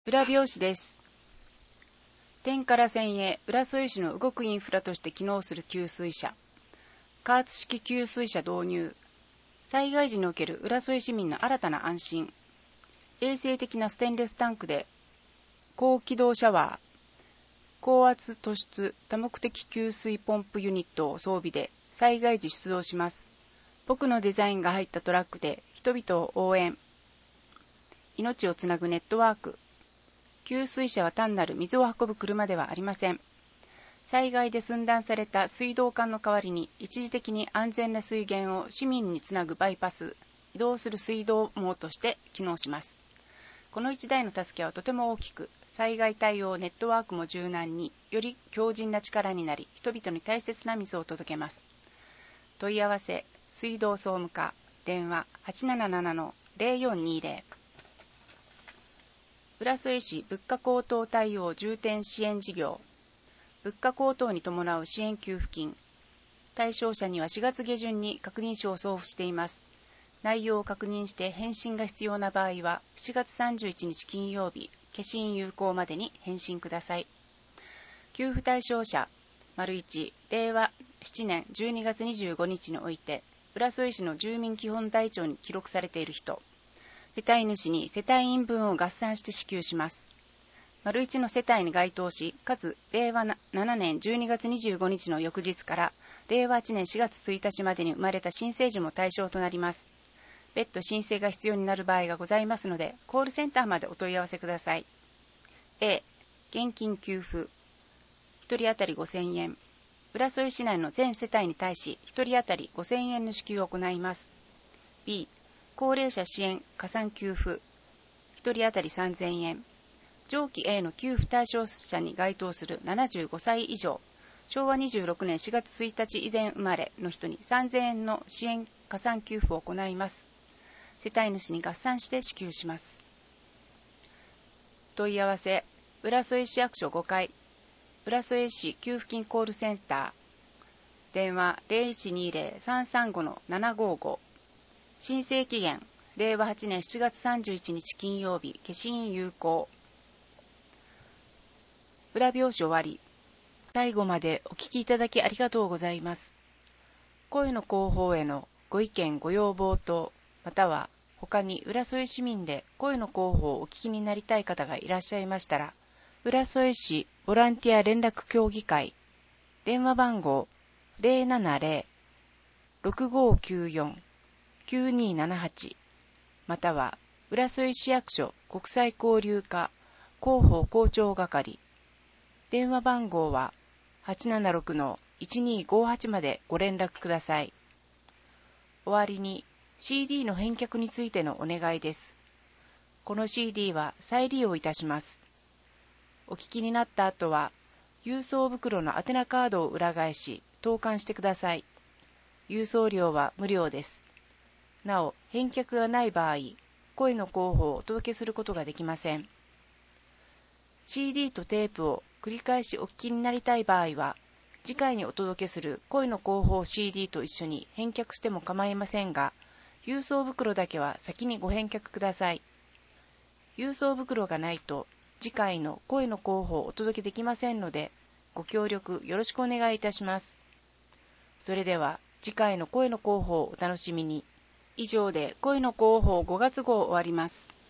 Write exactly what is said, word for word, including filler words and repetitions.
裏表紙です。点から線へ浦添市の動くインフラとして機能する給水車。加圧式給水車導入。災害時における浦添市民の新たな安心。衛生的なステンレスタンクで高機動シャワー。高圧突出多目的給水ポンプユニットを装備で災害時出動します。僕のデザインが入ったトラックで人々を応援。命をつなぐネットワーク。給水車は単なる水を運ぶ車ではありません。災害で寸断された水道管の代わりに一時的に安全な水源を市民につなぐバイパス、移動する水道網として機能します。この一台の助けはとても大きく、災害対応ネットワークも柔軟に、より強靭な力になり、人々に大切な水を届けます。問い合わせ、水道総務課、電話 はちななななのゼロよんにゼロ。浦添市物価高騰対応重点支援事業。物価高騰に伴う支援給付金。対象者にはしがつ下旬に確認書を送付しています。内容を確認して返信が必要な場合は、しがつさんじゅういちにち金曜日、消印有効までに返信ください。給付対象者、いち、れいわななねんじゅうにがつにじゅうごにちにおいて、浦添市の住民基本台帳に記録されている人。世帯主に世帯員分を合算して支給します。いちの世帯に該当し、かつれいわななねんじゅうにがつにじゅうごにちの翌日かられいわはちねんしがつついたちまでに生まれた新生児も対象となります。別途申請が必要になる場合がございますので、コールセンターまでお問い合わせください。A、現金給付。ひとり当たりごせんえん。浦添市内の全世帯に対し、ひとり当たりごせんえんの支給を行います。B、高齢者支援加算給付。ひとり当たりさんぜんえん。上記 A の給付対象者に該当するななじゅうごさい以上、しょうわにじゅうろくねんしがつついたち以前生まれの人にさんぜんえんの支援加算給付を行います。世帯主に合算して支給します。問い合わせ、浦添市役所ごかい、浦添市給付金コールセンター、電話 ゼロいちにゼロ さんさんごのななごご、申請期限、れいわはちねんしちがつさんじゅういちにち金曜日、消印有効。裏表紙終わり。最後までお聞きいただきありがとうございます。声の広報へのご意見ご要望等、または他に浦添市民で声の広報をお聞きになりたい方がいらっしゃいましたら、浦添市ボランティア連絡協議会、電話番号 ゼロななゼロ ろくごきゅうよん きゅうにななはち、または浦添市役所国際交流課広報広聴係、電話番号は はちななろくのいちにごはち までご連絡ください。終わりに シーディー の返却についてのお願いです。この シーディー は再利用いたします。お聞きになった後は、郵送袋の宛名カードを裏返し、投函してください。郵送料は無料です。なお、返却がない場合、声の広報をお届けすることができません。シーディー とテープを繰り返しお聞きになりたい場合は、次回にお届けする声の広報 シーディー と一緒に返却しても構いませんが、郵送袋だけは先にご返却ください。郵送袋がないと、次回の声の広報をお届けできませんので、ご協力よろしくお願いいたします。それでは、次回の声の広報をお楽しみに。以上で声の広報ごがつ号を終わります。